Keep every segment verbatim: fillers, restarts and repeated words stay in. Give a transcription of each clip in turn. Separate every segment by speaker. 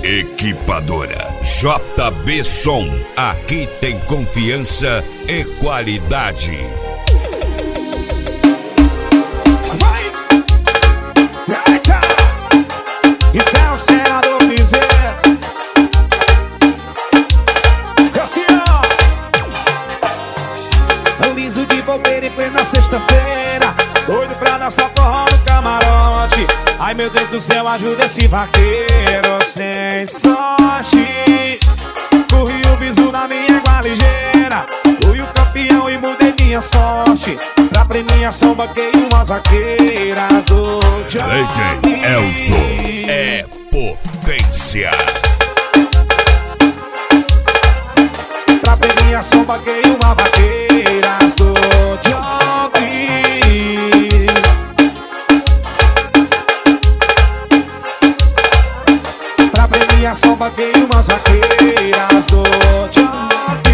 Speaker 1: Equipadora J B Som. Aqui tem confiança e qualidade.
Speaker 2: Vai! Eita! Isso é o senador Piseiro. Assim, ó. Liso de bobeira em plena sexta-feira, doido pra dançar forró no camarote. Ai meu Deus do céu, ajuda esse vaqueiro sem sorte. Corri o bizu na minha égua ligeira, fui o campeão e mudei minha sorte. Pra premiação banquei umas vaqueiras do
Speaker 1: D J Elzo é potência.
Speaker 2: Pra premiação banquei uma vaqueiras do Job. Pra premiação banquei umas vaqueiras do Job.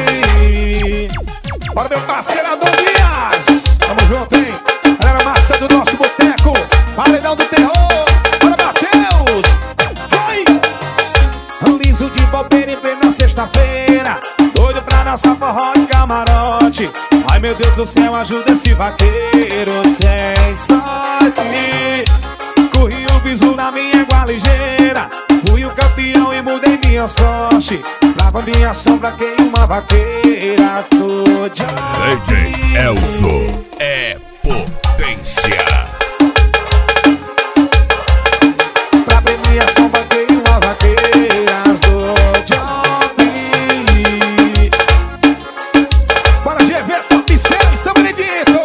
Speaker 2: Bora meu parceiro Adão Dias, tamo junto, hein? Galera massa do nosso boteco, paredão do terror. Bora Matheus, vai! Liso de bobeira em plena sexta-feira, doido pra dançar forró de camarote. Ai meu Deus do céu, ajuda esse vaqueiro sem sorte. Corri o bizu na minha égua ligeira, fui o campeão e mudei minha sorte. Pra minha sombra quem uma vaqueira do
Speaker 1: D J Elzo é potência.
Speaker 2: Pra premiação banquei uma vaqueiras do Job. Bora G V, top seis, São Benedito.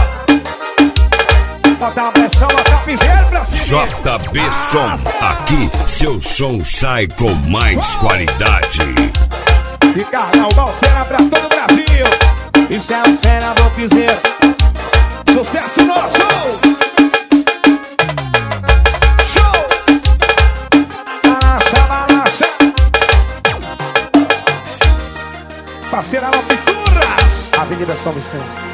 Speaker 2: Bota a pressão, bota a piseira pra cima.
Speaker 1: J B Som. Aqui seu som sai com mais qualidade.
Speaker 2: E carnal, balseira pra todo o Brasil. Isso é o senador Piseiro. Sucesso nosso! Show! Balança, balança. Parceira Pinturas, Avenida São Vicente.